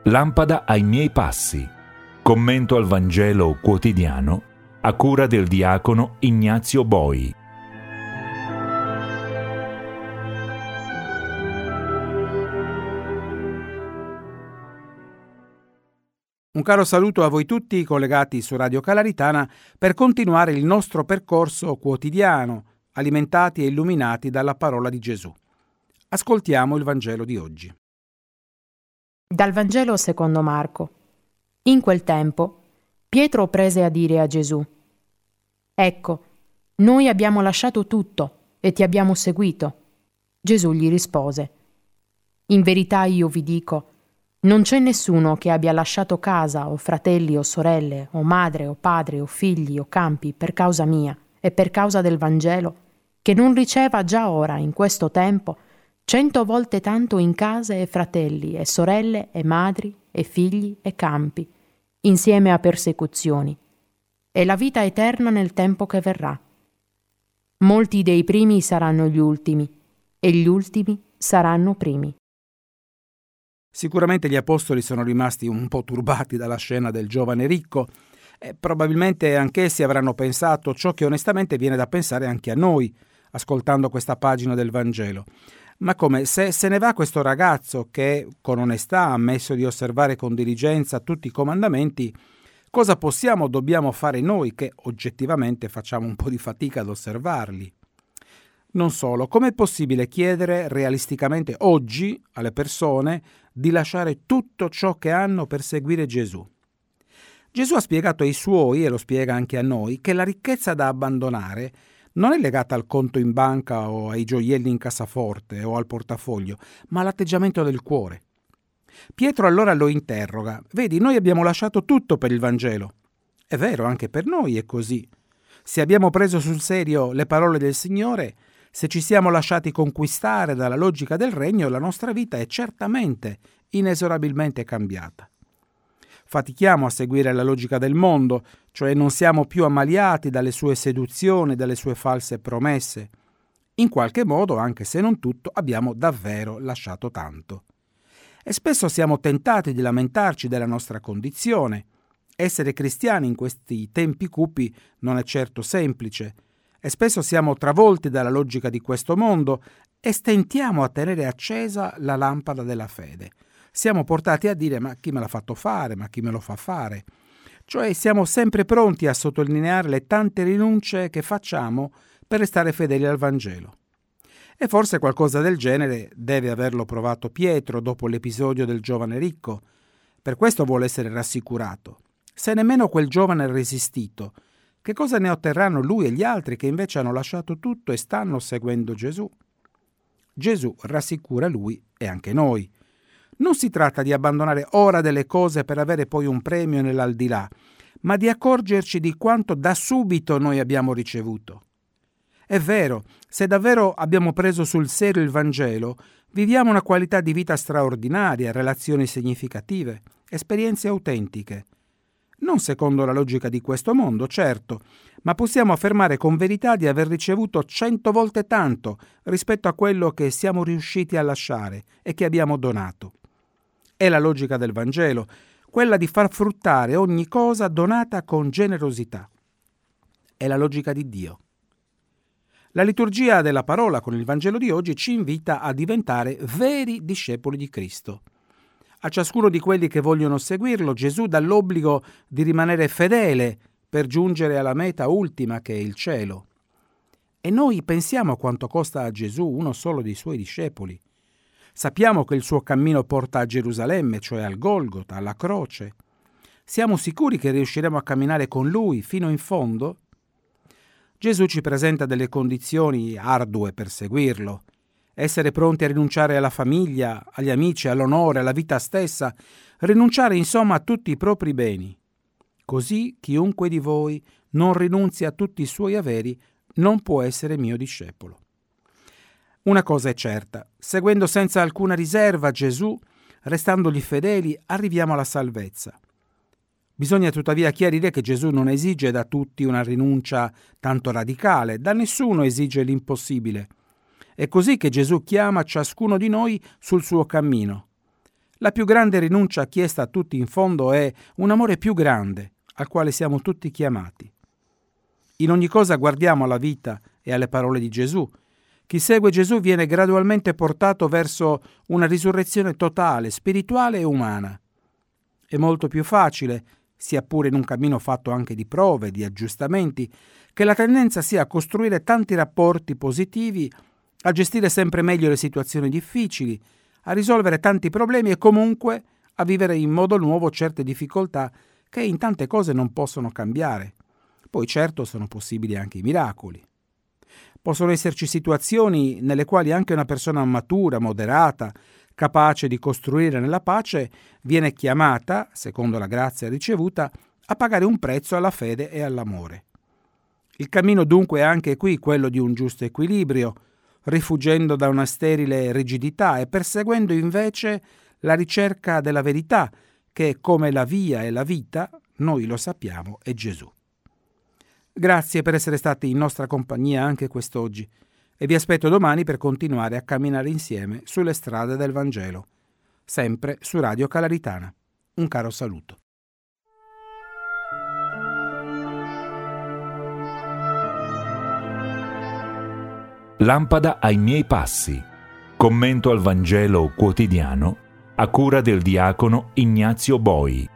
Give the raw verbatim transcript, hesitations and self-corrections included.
Lampada ai miei passi. Commento al Vangelo quotidiano a cura del diacono Ignazio Boi. Un caro saluto a voi tutti collegati su Radio Calaritana per continuare il nostro percorso quotidiano, alimentati e illuminati dalla parola di Gesù. Ascoltiamo il Vangelo di oggi. Dal Vangelo secondo Marco. In quel tempo Pietro prese a dire a Gesù: «Ecco, noi abbiamo lasciato tutto e ti abbiamo seguito». Gesù gli rispose: «In verità io vi dico, non c'è nessuno che abbia lasciato casa o fratelli o sorelle o madre o padre o figli o campi per causa mia e per causa del Vangelo, che non riceva già ora in questo tempo cento volte tanto in case e fratelli e sorelle e madri e figli e campi, insieme a persecuzioni, e la vita eterna nel tempo che verrà. Molti dei primi saranno gli ultimi, e gli ultimi saranno primi». Sicuramente gli apostoli sono rimasti un po' turbati dalla scena del giovane ricco e probabilmente anch'essi avranno pensato ciò che onestamente viene da pensare anche a noi, ascoltando questa pagina del Vangelo. Ma come, se se ne va questo ragazzo che con onestà ha ammesso di osservare con diligenza tutti i comandamenti, cosa possiamo o dobbiamo fare noi che oggettivamente facciamo un po' di fatica ad osservarli? Non solo, com'è possibile chiedere realisticamente oggi alle persone di lasciare tutto ciò che hanno per seguire Gesù? Gesù ha spiegato ai suoi, e lo spiega anche a noi, che la ricchezza da abbandonare non è legata al conto in banca o ai gioielli in cassaforte o al portafoglio, ma all'atteggiamento del cuore. Pietro allora lo interroga: «Vedi, noi abbiamo lasciato tutto per il Vangelo». È vero, anche per noi è così. Se abbiamo preso sul serio le parole del Signore, se ci siamo lasciati conquistare dalla logica del regno, la nostra vita è certamente, inesorabilmente cambiata. Fatichiamo a seguire la logica del mondo, cioè non siamo più ammaliati dalle sue seduzioni, dalle sue false promesse. In qualche modo, anche se non tutto, abbiamo davvero lasciato tanto. E spesso siamo tentati di lamentarci della nostra condizione. Essere cristiani in questi tempi cupi non è certo semplice, e spesso siamo travolti dalla logica di questo mondo e stentiamo a tenere accesa la lampada della fede. Siamo portati a dire: ma chi me l'ha fatto fare, ma chi me lo fa fare? Cioè siamo sempre pronti a sottolineare le tante rinunce che facciamo per restare fedeli al Vangelo. E forse qualcosa del genere deve averlo provato Pietro dopo l'episodio del giovane ricco. Per questo vuole essere rassicurato. Se nemmeno quel giovane ha resistito, che cosa ne otterranno lui e gli altri che invece hanno lasciato tutto e stanno seguendo Gesù? Gesù rassicura lui e anche noi. Non si tratta di abbandonare ora delle cose per avere poi un premio nell'aldilà, ma di accorgerci di quanto da subito noi abbiamo ricevuto. È vero, se davvero abbiamo preso sul serio il Vangelo, viviamo una qualità di vita straordinaria, relazioni significative, esperienze autentiche. Non secondo la logica di questo mondo, certo, ma possiamo affermare con verità di aver ricevuto cento volte tanto rispetto a quello che siamo riusciti a lasciare e che abbiamo donato. È la logica del Vangelo, quella di far fruttare ogni cosa donata con generosità. È la logica di Dio. La liturgia della parola con il Vangelo di oggi ci invita a diventare veri discepoli di Cristo. A ciascuno di quelli che vogliono seguirlo, Gesù dà l'obbligo di rimanere fedele per giungere alla meta ultima che è il cielo. E noi pensiamo a quanto costa a Gesù uno solo dei suoi discepoli. Sappiamo che il suo cammino porta a Gerusalemme, cioè al Golgota, alla croce. Siamo sicuri che riusciremo a camminare con lui fino in fondo? Gesù ci presenta delle condizioni ardue per seguirlo. Essere pronti a rinunciare alla famiglia, agli amici, all'onore, alla vita stessa, rinunciare insomma a tutti i propri beni. Così chiunque di voi non rinunzi a tutti i suoi averi non può essere mio discepolo. Una cosa è certa, seguendo senza alcuna riserva Gesù, restandogli fedeli, arriviamo alla salvezza. Bisogna tuttavia chiarire che Gesù non esige da tutti una rinuncia tanto radicale, da nessuno esige l'impossibile. È così che Gesù chiama ciascuno di noi sul suo cammino. La più grande rinuncia chiesta a tutti in fondo è un amore più grande, al quale siamo tutti chiamati. In ogni cosa guardiamo alla vita e alle parole di Gesù. Chi segue Gesù viene gradualmente portato verso una risurrezione totale, spirituale e umana. È molto più facile, sia pure in un cammino fatto anche di prove, di aggiustamenti, che la tendenza sia a costruire tanti rapporti positivi, a gestire sempre meglio le situazioni difficili, a risolvere tanti problemi e comunque a vivere in modo nuovo certe difficoltà che in tante cose non possono cambiare. Poi certo sono possibili anche i miracoli. Possono esserci situazioni nelle quali anche una persona matura, moderata, capace di costruire nella pace, viene chiamata, secondo la grazia ricevuta, a pagare un prezzo alla fede e all'amore. Il cammino dunque è anche qui quello di un giusto equilibrio, rifuggendo da una sterile rigidità e perseguendo invece la ricerca della verità, che come la via e la vita, noi lo sappiamo, è Gesù. Grazie per essere stati in nostra compagnia anche quest'oggi e vi aspetto domani per continuare a camminare insieme sulle strade del Vangelo, sempre su Radio Calaritana. Un caro saluto. Lampada ai miei passi. Commento al Vangelo quotidiano a cura del diacono Ignazio Boi.